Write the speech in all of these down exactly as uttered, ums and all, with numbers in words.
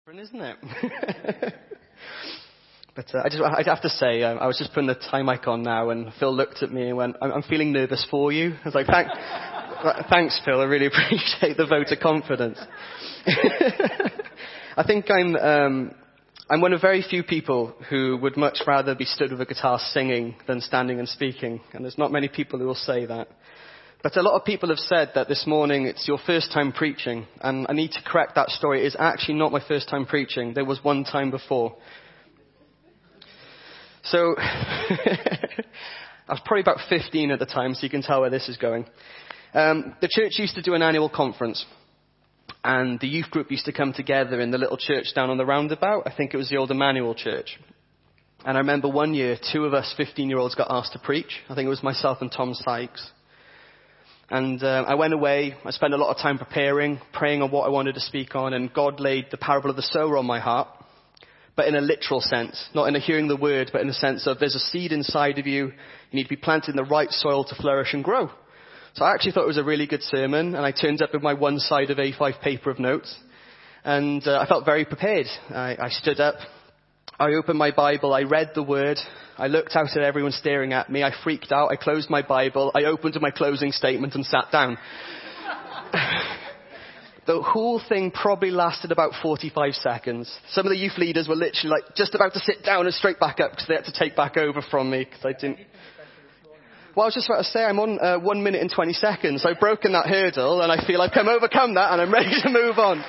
Isn't it? but uh, I just, I have to say, um, I was just putting the time mic on now, and Phil looked at me and went, "I'm, I'm feeling nervous for you." I was like, Thank, "Thanks, Phil. I really appreciate the vote of confidence." I think I'm, um, I'm one of very few people who would much rather be stood with a guitar singing than standing and speaking, and there's not many people who will say that. But a lot of people have said that this morning it's your first time preaching, and I need to correct that story. It is actually not my first time preaching. There was one time before. So, I was probably about fifteen at the time, so you can tell where this is going. Um, the church used to do an annual conference, and the youth group used to come together in the little church down on the roundabout. I think it was the old Emmanuel Church. And I remember one year, two of us fifteen-year-olds got asked to preach. I think it was myself and Tom Sykes. And uh, I went away, I spent a lot of time preparing, praying on what I wanted to speak on, and God laid the parable of the sower on my heart, but in a literal sense, not in a hearing the word, but in the sense of there's a seed inside of you, you need to be planted in the right soil to flourish and grow. So I actually thought it was a really good sermon, and I turned up with my one side of A five paper of notes, and uh, I felt very prepared. I, I stood up, I opened my Bible, I read the word, I looked out at everyone staring at me, I freaked out, I closed my Bible, I opened to my closing statement and sat down. The whole thing probably lasted about forty-five seconds. Some of the youth leaders were literally like just about to sit down and straight back up because they had to take back over from me because I didn't. Well, I was just about to say I'm on uh, one minute and twenty seconds. I've broken that hurdle and I feel I've come overcome that and I'm ready to move on.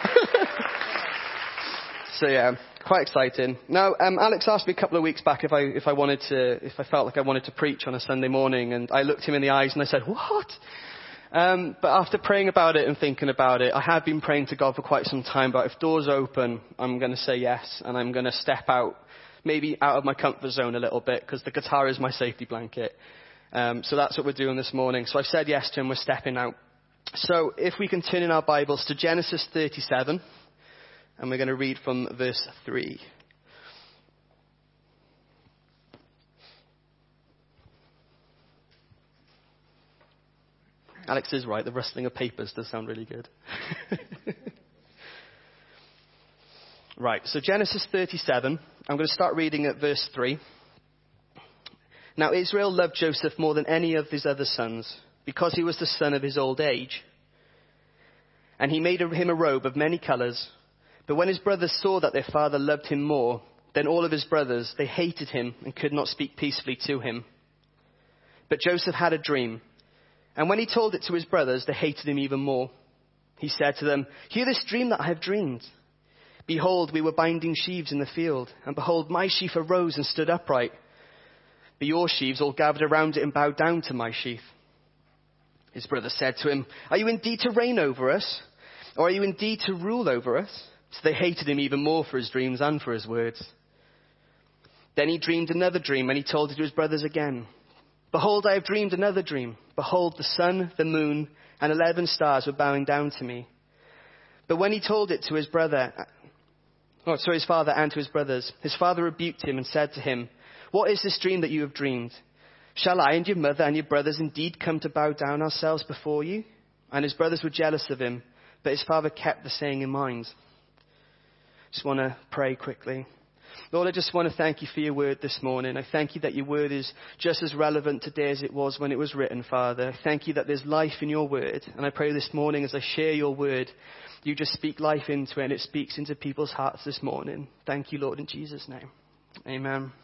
So yeah. Quite exciting. Now, um, Alex asked me a couple of weeks back if I if I wanted to if I felt like I wanted to preach on a Sunday morning, and I looked him in the eyes and I said, "What?" Um, but after praying about it and thinking about it, I have been praying to God for quite some time. But if doors open, I'm going to say yes, and I'm going to step out, maybe out of my comfort zone a little bit, because the guitar is my safety blanket. Um, so that's what we're doing this morning. So I've said yes to him. We're stepping out. So if we can turn in our Bibles to Genesis thirty-seven. And we're going to read from verse three. Alex is right, the rustling of papers does sound really good. Right, so Genesis thirty-seven, I'm going to start reading at verse three. Now Israel loved Joseph more than any of his other sons, because he was the son of his old age. And he made him a robe of many colors. But when his brothers saw that their father loved him more than all of his brothers, they hated him and could not speak peacefully to him. But Joseph had a dream, and when he told it to his brothers, they hated him even more. He said to them, "Hear this dream that I have dreamed. Behold, we were binding sheaves in the field, and behold, my sheaf arose and stood upright. But your sheaves all gathered around it and bowed down to my sheaf." His brothers said to him, "Are you indeed to reign over us? Or are you indeed to rule over us?" So they hated him even more for his dreams and for his words. Then he dreamed another dream, and he told it to his brothers again. "Behold, I have dreamed another dream. Behold, the sun, the moon, and eleven stars were bowing down to me." But when he told it to his brother, oh, sorry, his father and to his brothers, his father rebuked him and said to him, "What is this dream that you have dreamed? Shall I and your mother and your brothers indeed come to bow down ourselves before you?" And his brothers were jealous of him, but his father kept the saying in mind. Just want to pray quickly. Lord, I just want to thank you for your word this morning. I thank you that your word is just as relevant today as it was when it was written, Father. I thank you that there's life in your word. And I pray this morning as I share your word, you just speak life into it and it speaks into people's hearts this morning. Thank you, Lord, in Jesus' name. Amen.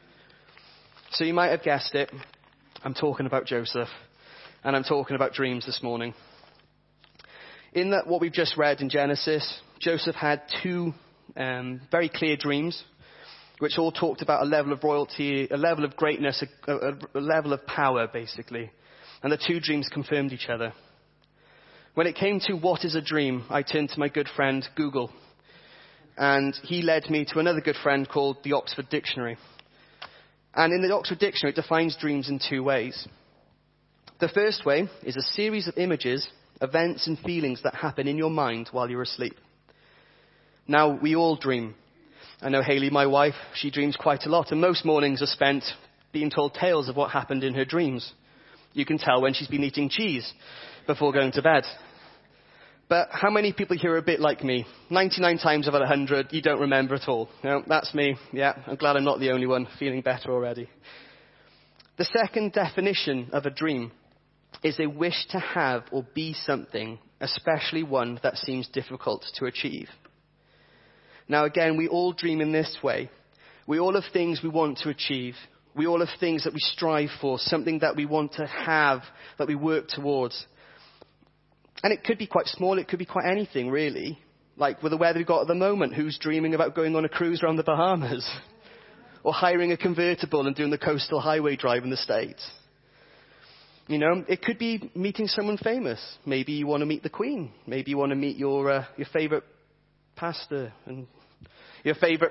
So you might have guessed it. I'm talking about Joseph. And I'm talking about dreams this morning. In that what we've just read in Genesis, Joseph had two Um, very clear dreams, which all talked about a level of royalty, a level of greatness, a, a, a level of power, basically. And the two dreams confirmed each other. When it came to what is a dream, I turned to my good friend Google. And he led me to another good friend called the Oxford Dictionary. And in the Oxford Dictionary, it defines dreams in two ways. The first way is a series of images, events and feelings that happen in your mind while you're asleep. Now, we all dream. I know Hayley, my wife, she dreams quite a lot, and most mornings are spent being told tales of what happened in her dreams. You can tell when she's been eating cheese before going to bed. But how many people here are a bit like me? ninety-nine times out of one hundred, you don't remember at all. No, that's me. Yeah, I'm glad I'm not the only one, feeling better already. The second definition of a dream is a wish to have or be something, especially one that seems difficult to achieve. Now again, we all dream in this way. We all have things we want to achieve. We all have things that we strive for, something that we want to have, that we work towards. And it could be quite small, it could be quite anything, really. Like with the weather we've got at the moment, who's dreaming about going on a cruise around the Bahamas? Or hiring a convertible and doing the coastal highway drive in the States? You know, it could be meeting someone famous. Maybe you want to meet the Queen. Maybe you want to meet your uh, your favourite pastor and your favourite...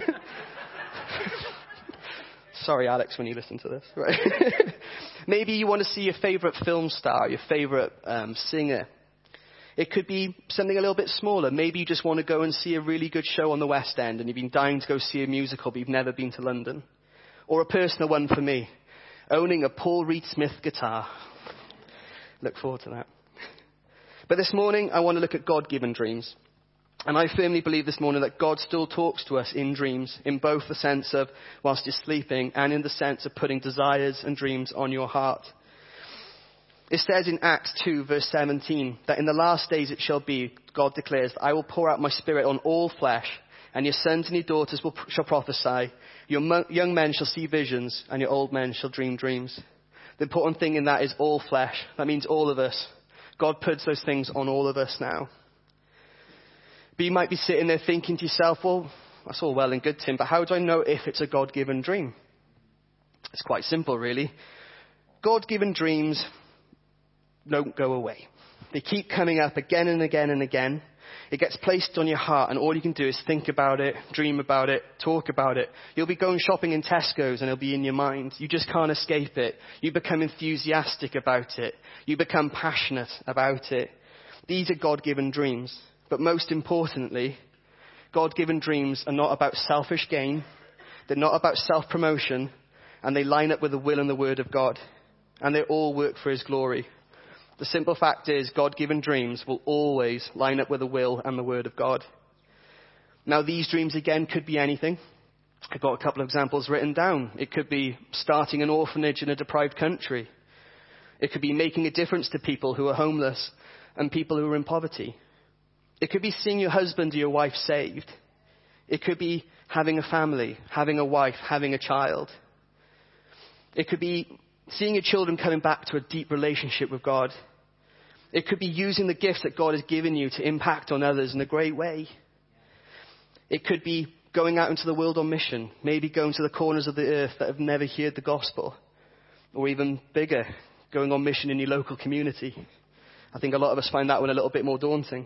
Sorry, Alex, when you listen to this. Right? Maybe you want to see your favourite film star, your favourite um, singer. It could be something a little bit smaller. Maybe you just want to go and see a really good show on the West End and you've been dying to go see a musical but you've never been to London. Or a personal one for me, owning a Paul Reed Smith guitar. Look forward to that. But this morning, I want to look at God-given dreams. And I firmly believe this morning that God still talks to us in dreams, in both the sense of whilst you're sleeping and in the sense of putting desires and dreams on your heart. It says in Acts two, verse seventeen, that in the last days it shall be, God declares, I will pour out my spirit on all flesh, and your sons and your daughters will, shall prophesy. Your mo- young men shall see visions, and your old men shall dream dreams. The important thing in that is all flesh. That means all of us. God puts those things on all of us now. But you might be sitting there thinking to yourself, well, that's all well and good, Tim, but how do I know if it's a God-given dream? It's quite simple, really. God-given dreams don't go away. They keep coming up again and again and again. It gets placed on your heart, and all you can do is think about it, dream about it, talk about it. You'll be going shopping in Tesco's, and it'll be in your mind. You just can't escape it. You become enthusiastic about it. You become passionate about it. These are God-given dreams. But most importantly, God-given dreams are not about selfish gain. They're not about self-promotion. And they line up with the will and the word of God. And they all work for his glory. The simple fact is, God-given dreams will always line up with the will and the word of God. Now, these dreams, again, could be anything. I've got a couple of examples written down. It could be starting an orphanage in a deprived country. It could be making a difference to people who are homeless and people who are in poverty. It could be seeing your husband or your wife saved. It could be having a family, having a wife, having a child. It could be seeing your children coming back to a deep relationship with God. It could be using the gifts that God has given you to impact on others in a great way. It could be going out into the world on mission, maybe going to the corners of the earth that have never heard the gospel. Or even bigger, going on mission in your local community. I think a lot of us find that one a little bit more daunting.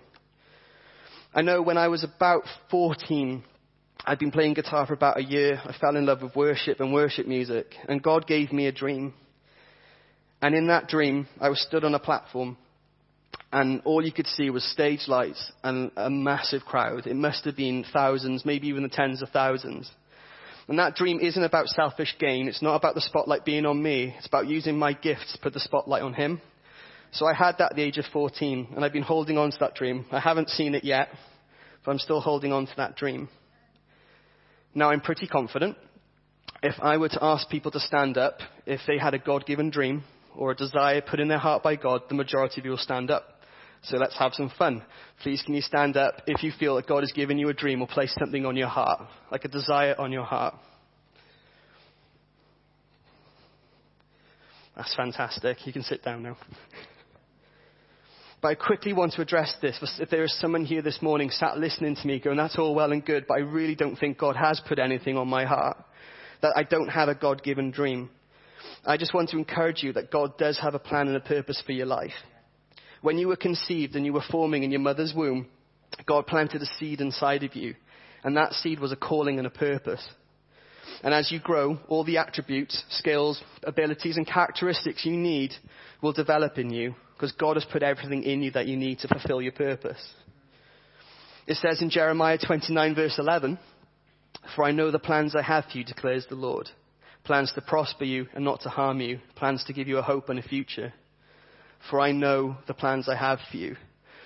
I know when I was about fourteen, I'd been playing guitar for about a year. I fell in love with worship and worship music. And God gave me a dream. And in that dream, I was stood on a platform. And all you could see was stage lights and a massive crowd. It must have been thousands, maybe even the tens of thousands. And that dream isn't about selfish gain. It's not about the spotlight being on me. It's about using my gifts to put the spotlight on him. So I had that at the age of fourteen, and I've been holding on to that dream. I haven't seen it yet, but I'm still holding on to that dream. Now, I'm pretty confident if I were to ask people to stand up, if they had a God-given dream or a desire put in their heart by God, the majority of you will stand up. So let's have some fun. Please, can you stand up if you feel that God has given you a dream or placed something on your heart, like a desire on your heart? That's fantastic. You can sit down now. But I quickly want to address this. If there is someone here this morning sat listening to me going, that's all well and good, but I really don't think God has put anything on my heart, that I don't have a God-given dream. I just want to encourage you that God does have a plan and a purpose for your life. When you were conceived and you were forming in your mother's womb, God planted a seed inside of you. And that seed was a calling and a purpose. And as you grow, all the attributes, skills, abilities and characteristics you need will develop in you. Because God has put everything in you that you need to fulfill your purpose. It says in Jeremiah twenty-nine verse eleven, for I know the plans I have for you, declares the Lord. Plans to prosper you and not to harm you. Plans to give you a hope and a future. For I know the plans I have for you.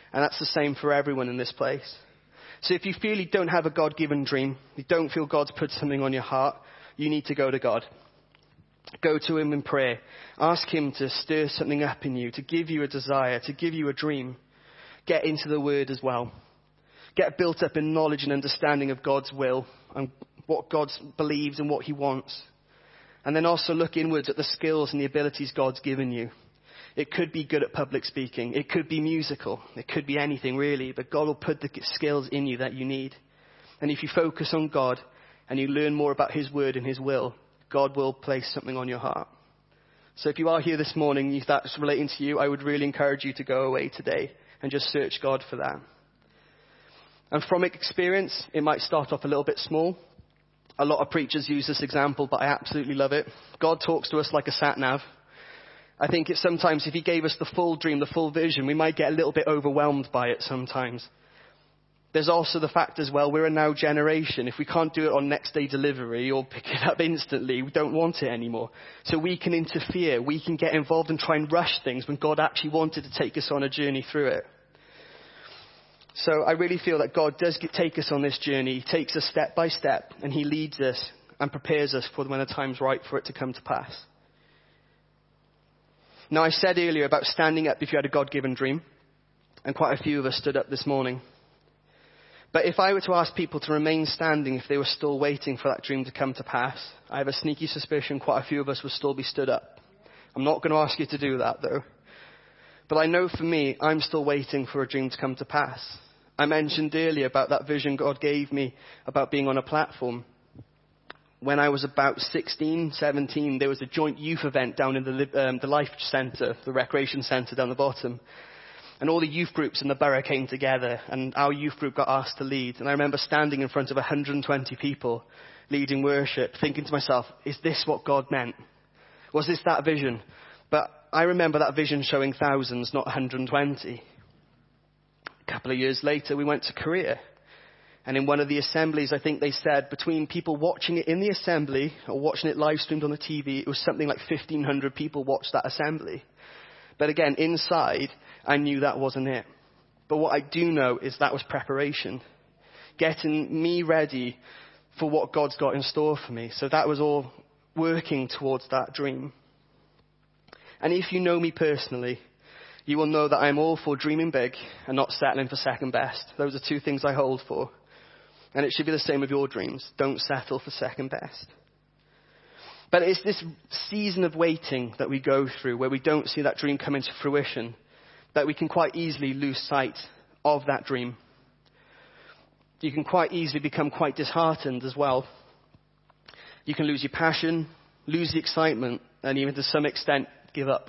And that's the same for everyone in this place. So if you feel you don't have a God-given dream, you don't feel God's put something on your heart, you need to go to God. Go to him in prayer. Ask him to stir something up in you, to give you a desire, to give you a dream. Get into the word as well. Get built up in knowledge and understanding of God's will and what God believes and what he wants. And then also look inwards at the skills and the abilities God's given you. It could be good at public speaking. It could be musical. It could be anything really. But God will put the skills in you that you need. And if you focus on God and you learn more about his word and his will, God will place something on your heart. So if you are here this morning, if that's relating to you, I would really encourage you to go away today and just search God for that. And from experience, it might start off a little bit small. A lot of preachers use this example, but I absolutely love it. God talks to us like a sat-nav. I think it's sometimes if he gave us the full dream, the full vision, we might get a little bit overwhelmed by it sometimes. There's also the fact as well, we're a now generation. If we can't do it on next day delivery or pick it up instantly, we don't want it anymore. So we can interfere. We can get involved and try and rush things when God actually wanted to take us on a journey through it. So I really feel that God does get, take us on this journey. He takes us step by step and he leads us and prepares us for when the time's right for it to come to pass. Now I said earlier about standing up if you had a God-given dream. And quite a few of us stood up this morning. But if I were to ask people to remain standing if they were still waiting for that dream to come to pass, I have a sneaky suspicion quite a few of us would still be stood up. I'm not going to ask you to do that though. But I know for me, I'm still waiting for a dream to come to pass. I mentioned earlier about that vision God gave me about being on a platform. When I was about sixteen, seventeen, there was a joint youth event down in the, um, the Life Centre, the recreation centre down the bottom. And all the youth groups in the borough came together and our youth group got asked to lead. And I remember standing in front of one hundred twenty people leading worship, thinking to myself, is this what God meant? Was this that vision? But I remember that vision showing thousands, not one hundred twenty. A couple of years later, we went to Korea. And in one of the assemblies, I think they said between people watching it in the assembly or watching it live streamed on the T V, it was something like fifteen hundred people watched that assembly. But again, inside, I knew that wasn't it. But what I do know is that was preparation. Getting me ready for what God's got in store for me. So that was all working towards that dream. And if you know me personally, you will know that I'm all for dreaming big and not settling for second best. Those are two things I hold for. And it should be the same with your dreams. Don't settle for second best. But it's this season of waiting that we go through where we don't see that dream come into fruition, that we can quite easily lose sight of that dream. You can quite easily become quite disheartened as well. You can lose your passion, lose the excitement, and even to some extent give up.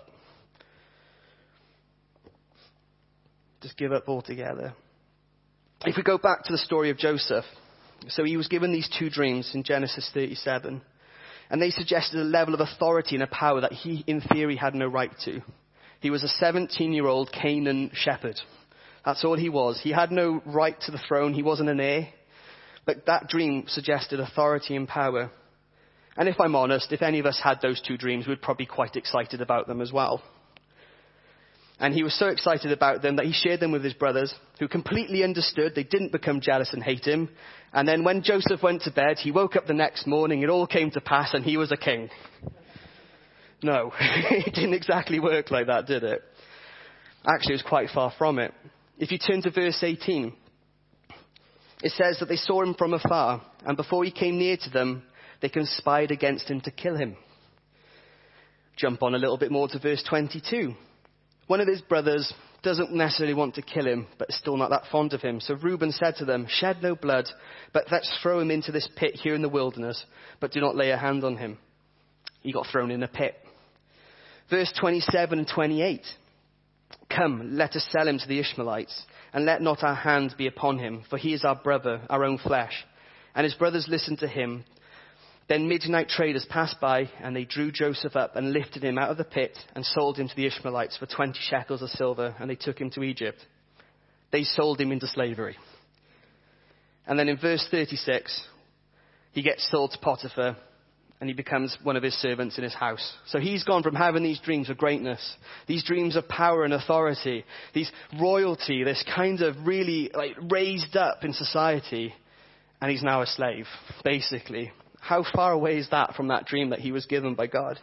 Just give up altogether. If we go back to the story of Joseph, so he was given these two dreams in Genesis thirty-seven. And they suggested a level of authority and a power that he, in theory, had no right to. He was a seventeen-year-old Canaan shepherd. That's all he was. He had no right to the throne. He wasn't an heir. But that dream suggested authority and power. And if I'm honest, if any of us had those two dreams, we'd probably be quite excited about them as well. And he was so excited about them that he shared them with his brothers, who completely understood. They didn't become jealous and hate him. And then when Joseph went to bed, he woke up the next morning, it all came to pass, and he was a king. No, it didn't exactly work like that, did it? Actually, it was quite far from it. If you turn to verse eighteen, it says that they saw him from afar, and before he came near to them, they conspired against him to kill him. Jump on a little bit more to verse twenty-two. One of his brothers doesn't necessarily want to kill him, but is still not that fond of him. So Reuben said to them, shed no blood, but let's throw him into this pit here in the wilderness, but do not lay a hand on him. He got thrown in a pit. Verse twenty-seven and twenty-eight. Come, let us sell him to the Ishmaelites, and let not our hand be upon him, for he is our brother, our own flesh. And his brothers listened to him. Then midnight traders passed by, and they drew Joseph up and lifted him out of the pit and sold him to the Ishmaelites for twenty shekels of silver, and they took him to Egypt. They sold him into slavery. And then in verse thirty-six, he gets sold to Potiphar, and he becomes one of his servants in his house. So he's gone from having these dreams of greatness, these dreams of power and authority, these royalty, this kind of really like raised up in society, and he's now a slave, basically. How far away is that from that dream that he was given by God?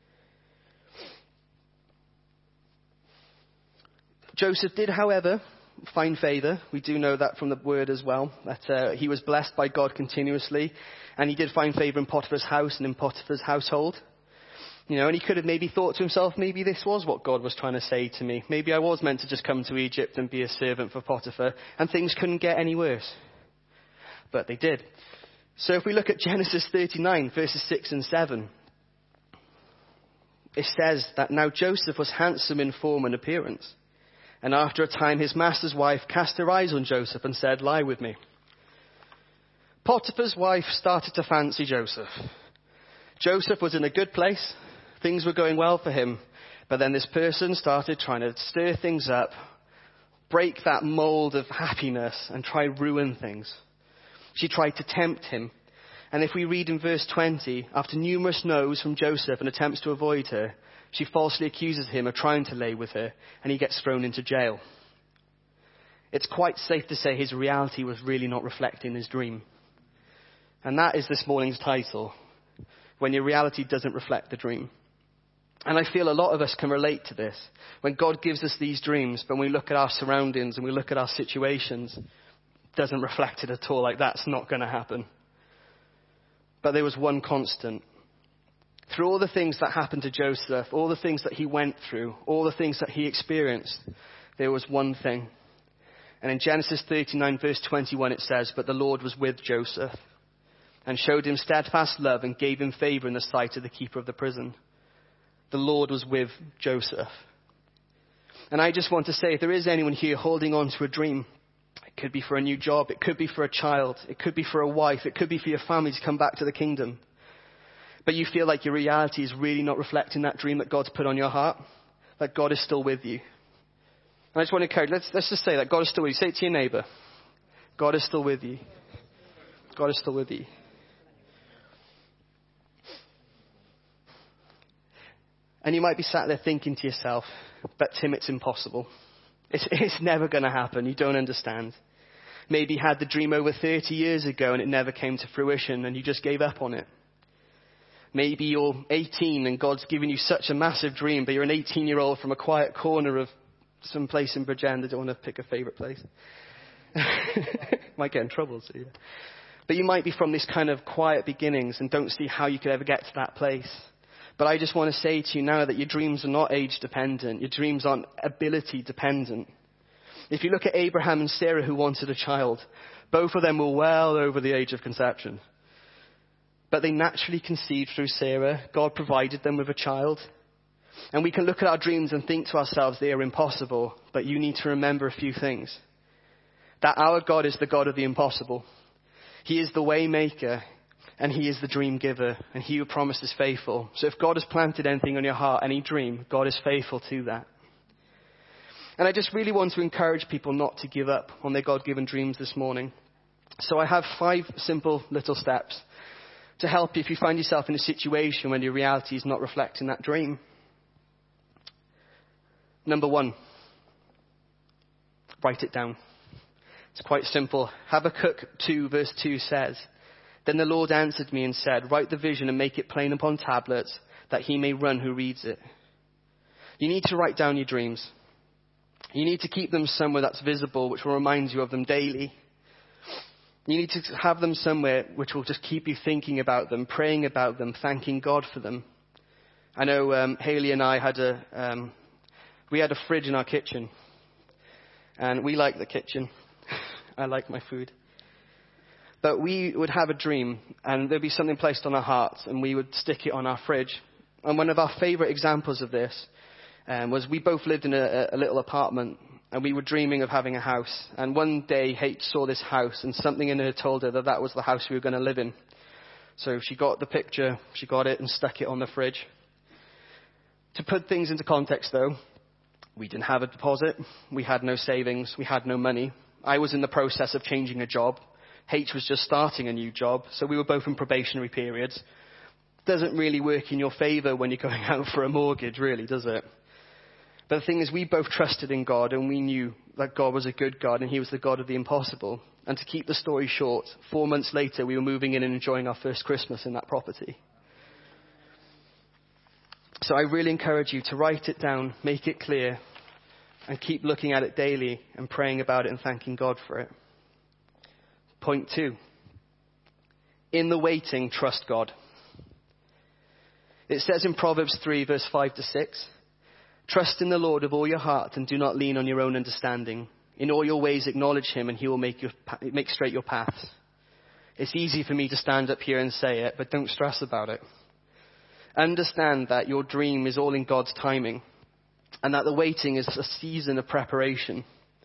Joseph did, however, find favor. We do know that from the word as well, that uh, he was blessed by God continuously, and he did find favor in Potiphar's house and in Potiphar's household. You know, and he could have maybe thought to himself, maybe this was what God was trying to say to me. Maybe I was meant to just come to Egypt and be a servant for Potiphar, and things couldn't get any worse. But they did. So if we look at Genesis thirty-nine, verses six and seven, it says that now Joseph was handsome in form and appearance. And after a time, his master's wife cast her eyes on Joseph and said, "Lie with me." Potiphar's wife started to fancy Joseph. Joseph was in a good place. Things were going well for him. But then this person started trying to stir things up, break that mold of happiness, and try ruin things. She tried to tempt him. And if we read in verse twenty, after numerous no's from Joseph and attempts to avoid her, she falsely accuses him of trying to lay with her, and he gets thrown into jail. It's quite safe to say his reality was really not reflecting his dream. And that is this morning's title, when your reality doesn't reflect the dream. And I feel a lot of us can relate to this. When God gives us these dreams, but when we look at our surroundings and we look at our situations, it doesn't reflect it at all, like that's not going to happen. But there was one constant. Through all the things that happened to Joseph, all the things that he went through, all the things that he experienced, there was one thing. And in Genesis thirty-nine, verse twenty-one, it says, "But the Lord was with Joseph and showed him steadfast love and gave him favor in the sight of the keeper of the prison." The Lord was with Joseph. And I just want to say, if there is anyone here holding on to a dream, it could be for a new job, it could be for a child, it could be for a wife, it could be for your family to come back to the kingdom, but you feel like your reality is really not reflecting that dream that God's put on your heart, that God is still with you. And I just want to encourage, let's, let's just say that God is still with you. Say it to your neighbor. God is still with you. God is still with you. And you might be sat there thinking to yourself, but Tim, it's impossible. It's, it's never going to happen. You don't understand. Maybe you had the dream over thirty years ago and it never came to fruition and you just gave up on it. Maybe you're eighteen and God's given you such a massive dream, but you're an eighteen-year-old from a quiet corner of some place in Bridgend. I don't want to pick a favourite place. Might get in trouble. So yeah. But you might be from this kind of quiet beginnings and don't see how you could ever get to that place. But I just want to say to you now that your dreams are not age dependent. Your dreams aren't ability dependent. If you look at Abraham and Sarah who wanted a child, both of them were well over the age of conception. But they naturally conceived through Sarah. God provided them with a child. And we can look at our dreams and think to ourselves they are impossible. But you need to remember a few things. That our God is the God of the impossible. He is the way maker. And he is the dream giver, and he who promised is faithful. So if God has planted anything on your heart, any dream, God is faithful to that. And I just really want to encourage people not to give up on their God-given dreams this morning. So I have five simple little steps to help you if you find yourself in a situation when your reality is not reflecting that dream. Number one, write it down. It's quite simple. Habakkuk two verse two says, "Then the Lord answered me and said, write the vision and make it plain upon tablets, that he may run who reads it." You need to write down your dreams. You need to keep them somewhere that's visible, which will remind you of them daily. You need to have them somewhere which will just keep you thinking about them, praying about them, thanking God for them. I know um, Haley and I had a um, we had a fridge in our kitchen, and we like the kitchen. I like my food. But we would have a dream, and there'd be something placed on our hearts, and we would stick it on our fridge. And one of our favourite examples of this um, was we both lived in a, a little apartment, and we were dreaming of having a house. And one day, H saw this house, and something in her told her that that was the house we were going to live in. So she got the picture, she got it, and stuck it on the fridge. To put things into context, though, we didn't have a deposit, we had no savings, we had no money. I was in the process of changing a job. H was just starting a new job, so we were both in probationary periods. doesn't really work in your favor when you're going out for a mortgage, really, does it? But the thing is, we both trusted in God, and we knew that God was a good God, and he was the God of the impossible. And to keep the story short, four months later, we were moving in and enjoying our first Christmas in that property. So I really encourage you to write it down, make it clear, and keep looking at it daily and praying about it and thanking God for it. Point two. In the waiting, trust God. It says in Proverbs three, verse five to six, trust in the Lord with all your heart and do not lean on your own understanding. In all your ways acknowledge him and he will make, your, make straight your paths. It's easy for me to stand up here and say it, but don't stress about it. Understand that your dream is all in God's timing and that the waiting is a season of preparation.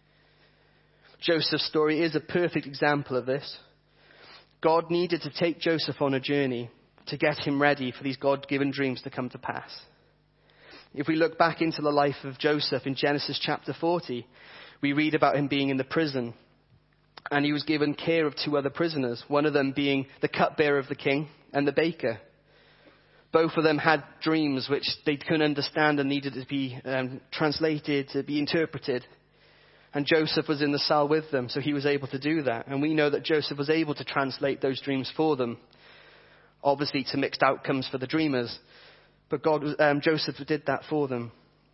Joseph's story is a perfect example of this. God needed to take Joseph on a journey to get him ready for these God-given dreams to come to pass. If we look back into the life of Joseph in Genesis chapter forty, we read about him being in the prison, and he was given care of two other prisoners, one of them being the cupbearer of the king and the baker. Both of them had dreams which they couldn't understand and needed to be um, translated, to be interpreted. And Joseph was in the cell with them, so he was able to do that. And we know that Joseph was able to translate those dreams for them, obviously to mixed outcomes for the dreamers. But God, um, Joseph did that for them.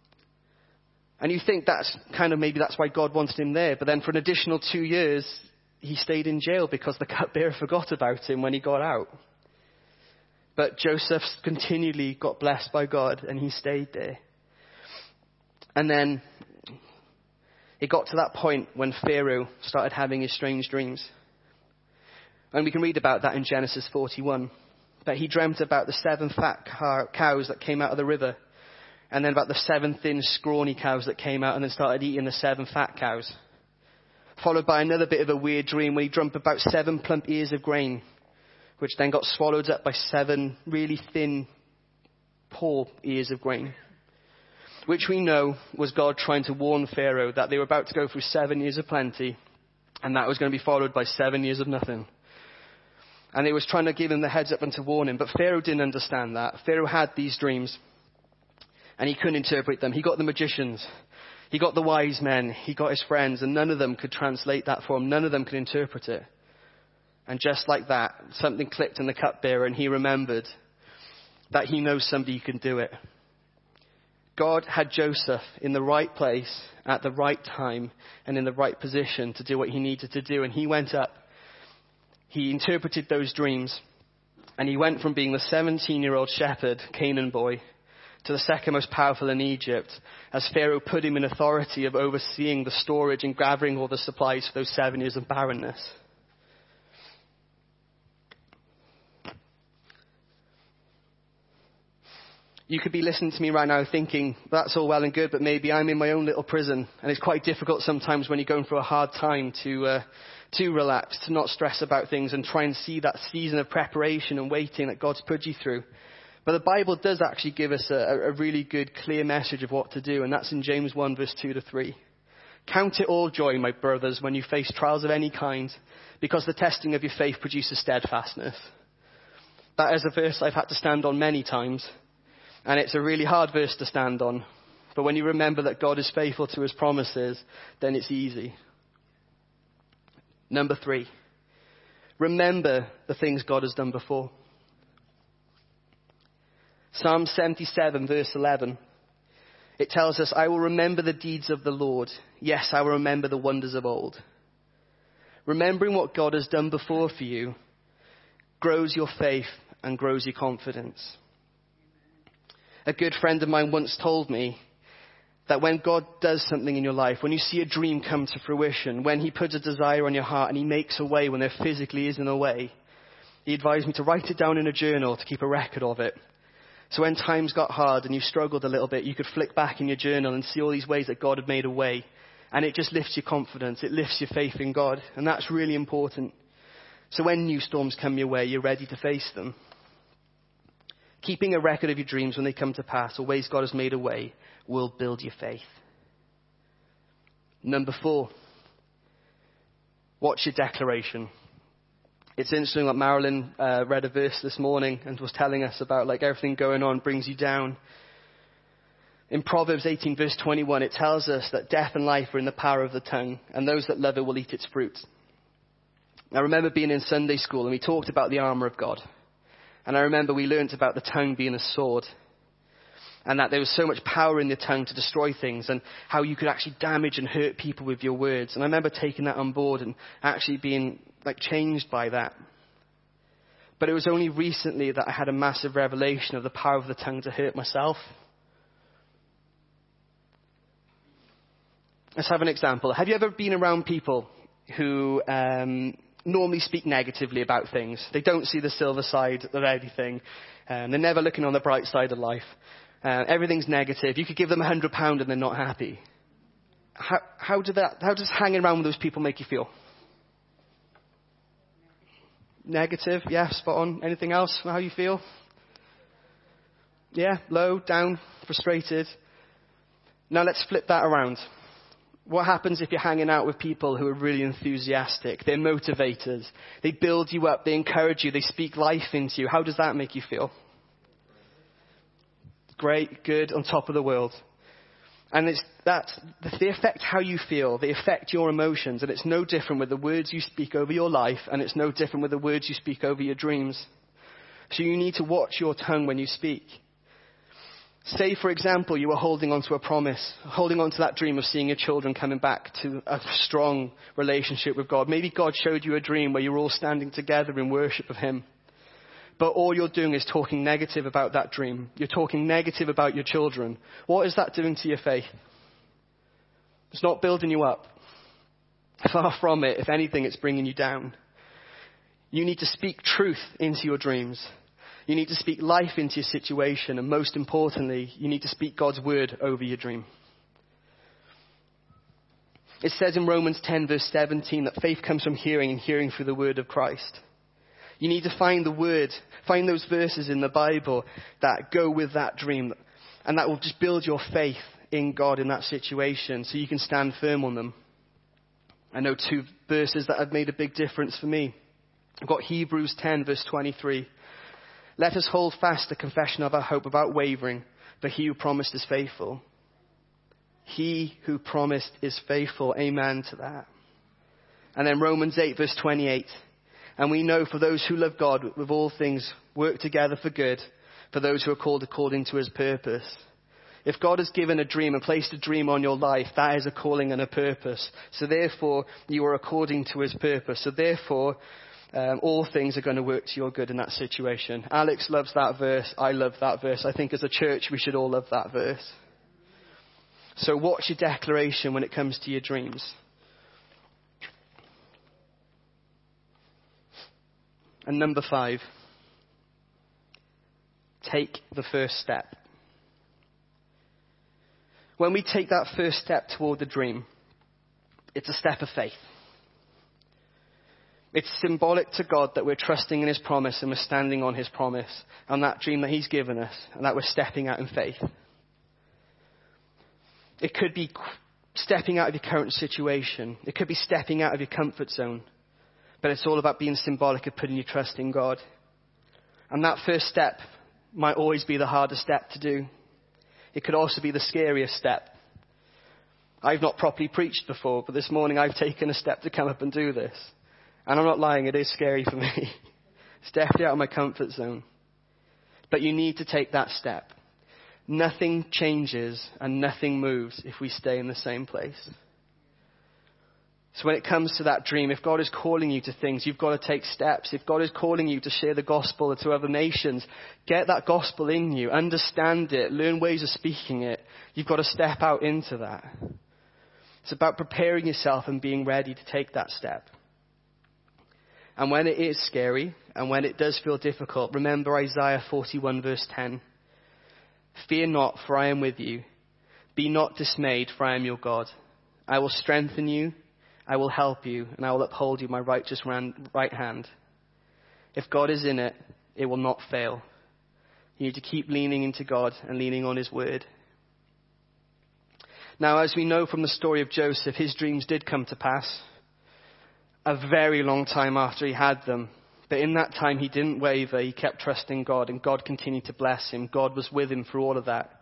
And you think that's kind of maybe that's why God wanted him there. But then for an additional two years, he stayed in jail because the cupbearer forgot about him when he got out. But Joseph continually got blessed by God and he stayed there. And then it got to that point when Pharaoh started having his strange dreams. And we can read about that in Genesis forty-one. That he dreamt about the seven fat cows that came out of the river. And then about the seven thin, scrawny cows that came out and then started eating the seven fat cows. Followed by another bit of a weird dream when he dreamt about seven plump ears of grain, which then got swallowed up by seven really thin, poor ears of grain. Which we know was God trying to warn Pharaoh that they were about to go through seven years of plenty, and that was going to be followed by seven years of nothing. And he was trying to give him the heads up and to warn him. But Pharaoh didn't understand that. Pharaoh had these dreams. And he couldn't interpret them. He got the magicians. He got the wise men. He got his friends. And none of them could translate that for him. None of them could interpret it. And just like that, something clicked in the cupbearer. And he remembered that he knows somebody who can do it. God had Joseph in the right place at the right time and in the right position to do what he needed to do. And he went up. He interpreted those dreams, and he went from being the seventeen-year-old shepherd, Canaan boy, to the second most powerful in Egypt, as Pharaoh put him in authority of overseeing the storage and gathering all the supplies for those seven years of barrenness. You could be listening to me right now thinking, that's all well and good, but maybe I'm in my own little prison, and it's quite difficult sometimes when you're going through a hard time to uh, to relax, to not stress about things and try and see that season of preparation and waiting that God's put you through. But the Bible does actually give us a, a really good, clear message of what to do, and that's in James one, verse two to three. Count it all joy, my brothers, when you face trials of any kind, because the testing of your faith produces steadfastness. That is a verse I've had to stand on many times, and it's a really hard verse to stand on. But when you remember that God is faithful to his promises, then it's easy. Number three, remember the things God has done before. Psalm seventy-seven, verse eleven. It tells us, I will remember the deeds of the Lord. Yes, I will remember the wonders of old. Remembering what God has done before for you grows your faith and grows your confidence. A good friend of mine once told me that when God does something in your life, when you see a dream come to fruition, when he puts a desire on your heart and he makes a way when there physically isn't a way, he advised me to write it down in a journal to keep a record of it. So when times got hard and you struggled a little bit, you could flick back in your journal and see all these ways that God had made a way. And it just lifts your confidence. It lifts your faith in God. And that's really important. So when new storms come your way, you're ready to face them. Keeping a record of your dreams when they come to pass, or ways God has made a way, will build your faith. Number four, what's your declaration? It's interesting that Marilyn uh, read a verse this morning and was telling us about like everything going on brings you down. In Proverbs eighteen verse twenty-one, it tells us that death and life are in the power of the tongue, and those that love it will eat its fruit. I remember being in Sunday school and we talked about the armour of God. And I remember we learnt about the tongue being a sword, and that there was so much power in the tongue to destroy things, and how you could actually damage and hurt people with your words. And I remember taking that on board and actually being like changed by that. But it was only recently that I had a massive revelation of the power of the tongue to hurt myself. Let's have an example. Have you ever been around people who um, normally speak negatively about things? They don't see the silver side of anything. Um, they're never looking on the bright side of life. Uh, everything's negative. You could give them a hundred pound and they're not happy. How, how, do that, how does hanging around with those people make you feel? Negative, yeah, spot on. Anything else? How you feel? Yeah, low, down, frustrated. Now let's flip that around. What happens if you're hanging out with people who are really enthusiastic? They're motivators. They build you up. They encourage you. They speak life into you. How does that make you feel? Great, good, on top of the world. And it's that they affect how you feel. They affect your emotions. And it's no different with the words you speak over your life. And it's no different with the words you speak over your dreams. So you need to watch your tongue when you speak. Say, for example, you were holding on to a promise, holding on to that dream of seeing your children coming back to a strong relationship with God. Maybe God showed you a dream where you were all standing together in worship of him. But all you're doing is talking negative about that dream. You're talking negative about your children. What is that doing to your faith? It's not building you up. Far from it. If anything, it's bringing you down. You need to speak truth into your dreams. You need to speak life into your situation. And most importantly, you need to speak God's word over your dream. It says in Romans ten verse seventeen that faith comes from hearing, and hearing through the word of Christ. You need to find the word, find those verses in the Bible that go with that dream. And that will just build your faith in God in that situation so you can stand firm on them. I know two verses that have made a big difference for me. I've got Hebrews ten verse twenty-three. Let us hold fast the confession of our hope without wavering, for he who promised is faithful. He who promised is faithful. Amen to that. And then Romans eight verse twenty-eight. And we know for those who love God with all things work together for good, for those who are called according to his purpose. If God has given a dream and placed a dream on your life, that is a calling and a purpose. So therefore, you are according to his purpose. So therefore, um, all things are going to work to your good in that situation. Alex loves that verse. I love that verse. I think as a church, we should all love that verse. So watch your declaration when it comes to your dreams. And number five, take the first step. When we take that first step toward the dream, it's a step of faith. It's symbolic to God that we're trusting in his promise and we're standing on his promise, on that dream that he's given us, and that we're stepping out in faith. It could be stepping out of your current situation. It could be stepping out of your comfort zone. But it's all about being symbolic of putting your trust in God. And that first step might always be the hardest step to do. It could also be the scariest step. I've not properly preached before, but this morning I've taken a step to come up and do this. And I'm not lying, it is scary for me. It's definitely out of my comfort zone. But you need to take that step. Nothing changes and nothing moves if we stay in the same place. So when it comes to that dream, if God is calling you to things, you've got to take steps. If God is calling you to share the gospel to other nations, get that gospel in you, understand it, learn ways of speaking it. You've got to step out into that. It's about preparing yourself and being ready to take that step. And when it is scary, and when it does feel difficult, remember Isaiah forty-one verse ten. Fear not, for I am with you. Be not dismayed, for I am your God. I will strengthen you. I will help you, and I will uphold you my righteous right hand. If God is in it, it will not fail. You need to keep leaning into God and leaning on his word. Now, as we know from the story of Joseph, his dreams did come to pass a very long time after he had them. But in that time, he didn't waver. He kept trusting God, and God continued to bless him. God was with him through all of that.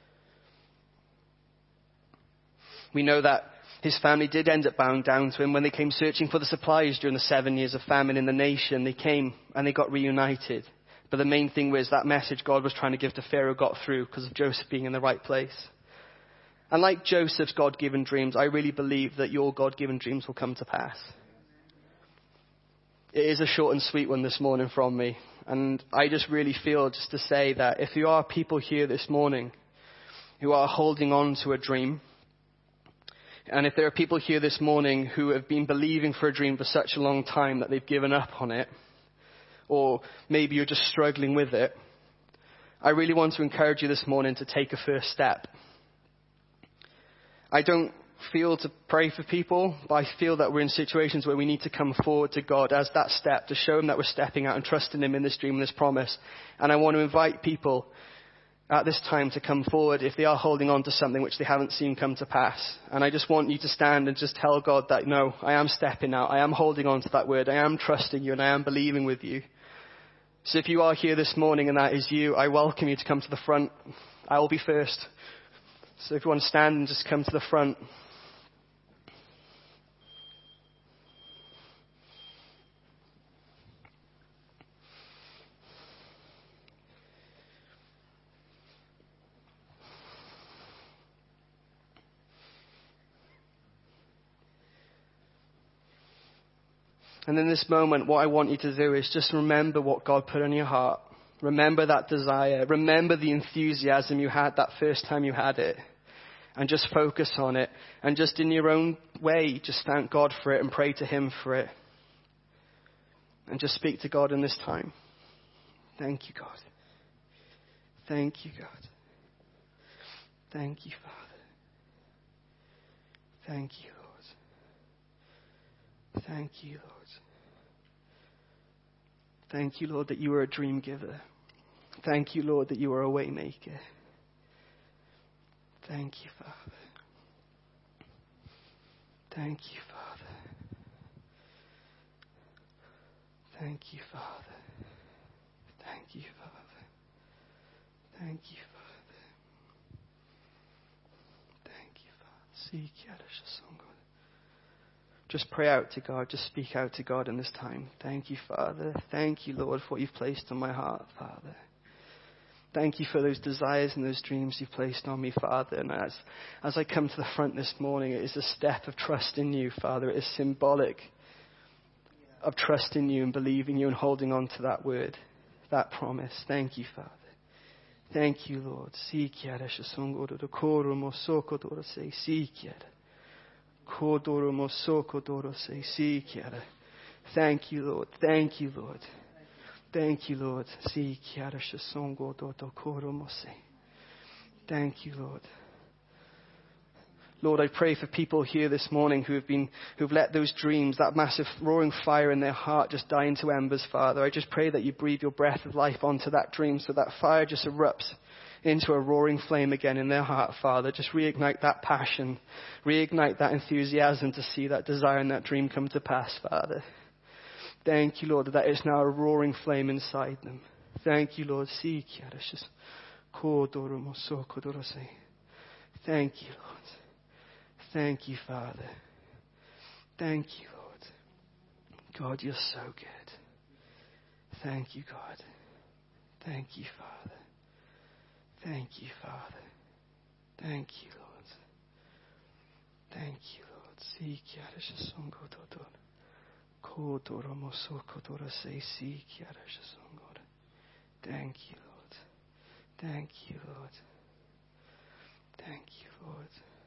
We know that his family did end up bowing down to him when they came searching for the supplies during the seven years of famine in the nation. They came and they got reunited. But the main thing was that message God was trying to give to Pharaoh got through because of Joseph being in the right place. And like Joseph's God-given dreams, I really believe that your God-given dreams will come to pass. It is a short and sweet one this morning from me. And I just really feel just to say that if you are people here this morning who are holding on to a dream, and if there are people here this morning who have been believing for a dream for such a long time that they've given up on it, or maybe you're just struggling with it, I really want to encourage you this morning to take a first step. I don't feel to pray for people, but I feel that we're in situations where we need to come forward to God as that step to show him that we're stepping out and trusting him in this dream and this promise. And I want to invite people at this time to come forward if they are holding on to something which they haven't seen come to pass. And I just want you to stand and just tell God that, no, I am stepping out. I am holding on to that word. I am trusting you and I am believing with you. So if you are here this morning and that is you, I welcome you to come to the front. I will be first. So if you want to stand and just come to the front. And in this moment, what I want you to do is just remember what God put in your heart. Remember that desire. Remember the enthusiasm you had that first time you had it. And just focus on it. And just in your own way, just thank God for it and pray to him for it. And just speak to God in this time. Thank you, God. Thank you, God. Thank you, Father. Thank you, Lord. Thank you, Lord. Thank you, Lord, that you are a dream giver. Thank you, Lord, that you are a way maker. Thank you, Father. Thank you, Father. Thank you, Father. Thank you, Father. Thank you, Father. Thank you, Father. Seek Yadashasongo. Just pray out to God. Just speak out to God in this time. Thank you, Father. Thank you, Lord, for what you've placed on my heart, Father. Thank you for those desires and those dreams you've placed on me, Father. And as, as I come to the front this morning, it is a step of trust in you, Father. It is symbolic of trust in you and believing you and holding on to that word, that promise. Thank you, Father. Thank you, Lord. Seek Yada Shasongo do Koro Mosoko Doro say, Seek Yada. Kodoro Mosoko Doro say, Seek Yada. Thank you, Lord. Thank you, Lord. Thank you, Lord. Thank you, Lord. Lord, I pray for people here this morning who have been, who've let those dreams, that massive roaring fire in their heart just die into embers, Father. I just pray that you breathe your breath of life onto that dream so that fire just erupts into a roaring flame again in their heart, Father. Just reignite that passion, reignite that enthusiasm to see that desire and that dream come to pass, Father. Thank you, Lord, that is now a roaring flame inside them. Thank you, Lord. Thank you, Lord. Thank you, Father. Thank you, Lord. God, you're so good. Thank you, God. Thank you, Father. Thank you, Father. Thank you, Lord. Thank you, Lord. Thank you, Lord. Thank you, Lord. Thank you, Lord. Thank you, Lord.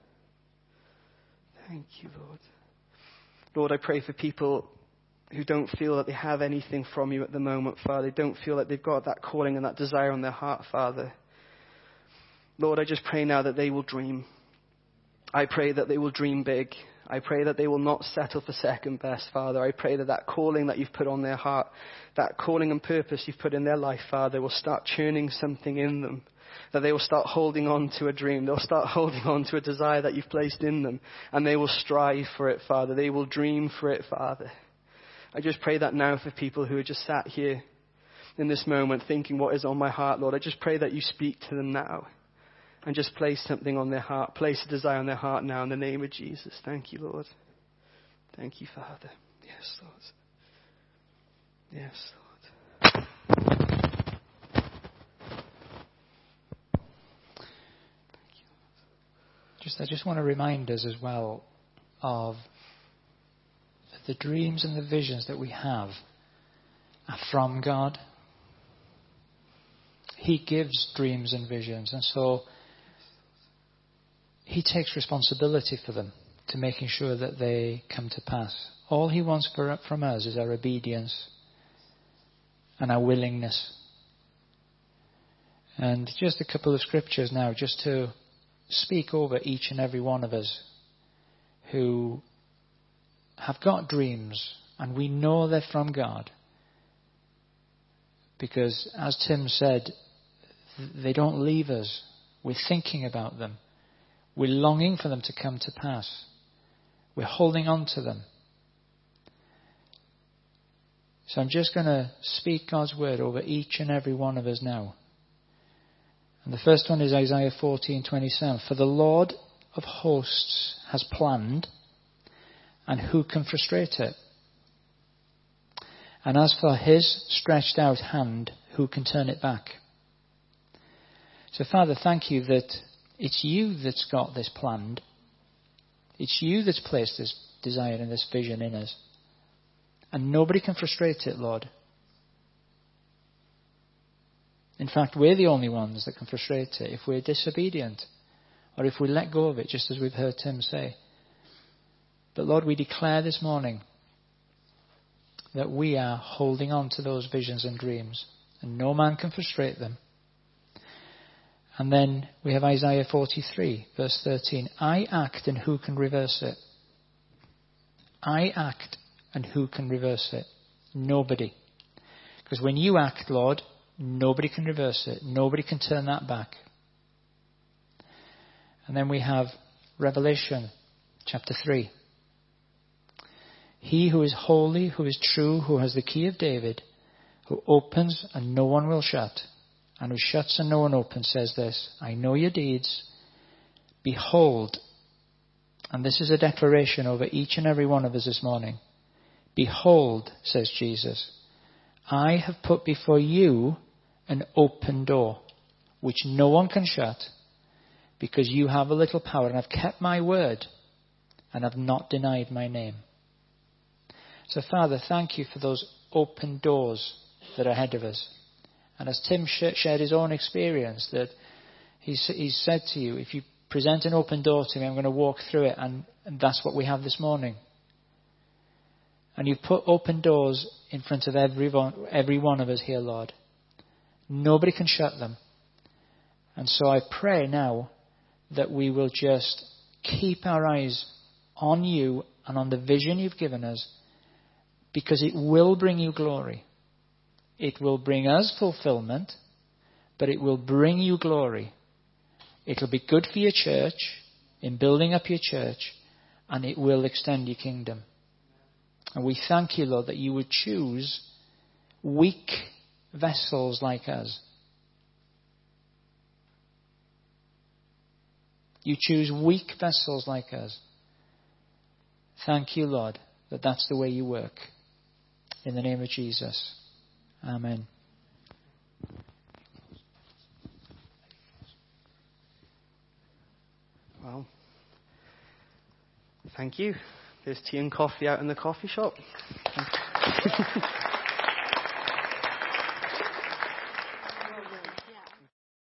Thank you, Lord. Lord, I pray for people who don't feel that they have anything from you at the moment, Father. They don't feel that they've got that calling and that desire on their heart, Father. Lord, I just pray now that they will dream. I pray that they will dream big. I pray that they will not settle for second best, Father. I pray that that calling that you've put on their heart, that calling and purpose you've put in their life, Father, will start churning something in them. That they will start holding on to a dream. They'll start holding on to a desire that you've placed in them. And they will strive for it, Father. They will dream for it, Father. I just pray that now for people who are just sat here in this moment thinking what is on my heart, Lord. I just pray that you speak to them now and just place something on their heart, place a desire on their heart now in the name of Jesus. Thank you, Lord. Thank you, Father. Yes, Lord. Yes, Lord. Just, I just want to remind us as well of the dreams and the visions that we have are from God. He gives dreams and visions, and so He takes responsibility for them, to making sure that they come to pass. All He wants for, from us is our obedience and our willingness. And just a couple of scriptures now, just to speak over each and every one of us who have got dreams, and we know they're from God. Because, as Tim said, they don't leave us. We're thinking about them. We're longing for them to come to pass. We're holding on to them. So I'm just going to speak God's word over each and every one of us now. And the first one is Isaiah fourteen twenty-seven. For the Lord of hosts has planned, and who can frustrate it? And as for His stretched out hand, who can turn it back? So Father, thank you that it's you that's got this planned. It's you that's placed this desire and this vision in us. And nobody can frustrate it, Lord. In fact, we're the only ones that can frustrate it if we're disobedient or if we let go of it, just as we've heard Tim say. But Lord, we declare this morning that we are holding on to those visions and dreams, and no man can frustrate them. And then we have Isaiah forty-three, verse thirteen. I act, and who can reverse it? I act, and who can reverse it? Nobody. Because when you act, Lord, nobody can reverse it. Nobody can turn that back. And then we have Revelation chapter three. He who is holy, who is true, who has the key of David, who opens and no one will shut, and who shuts and no one opens, says this, I know your deeds. Behold, and this is a declaration over each and every one of us this morning. Behold, says Jesus, I have put before you an open door, which no one can shut, because you have a little power, and I've kept my word, and have not denied my name. So, Father, thank you for those open doors that are ahead of us. And as Tim shared his own experience, that he's, he's said to you, if you present an open door to me, I'm going to walk through it, and, and that's what we have this morning. And you've put open doors in front of every one, every one of us here, Lord. Nobody can shut them. And so I pray now that we will just keep our eyes on you and on the vision you've given us, because it will bring you glory. It will bring us fulfillment, but it will bring you glory. It'll be good for your church, in building up your church, and it will extend your kingdom. And we thank you, Lord, that you would choose weak vessels like us. You choose weak vessels like us. Thank you, Lord, that that's the way you work. In the name of Jesus. Amen. Well, thank you. There's tea and coffee out in the coffee shop.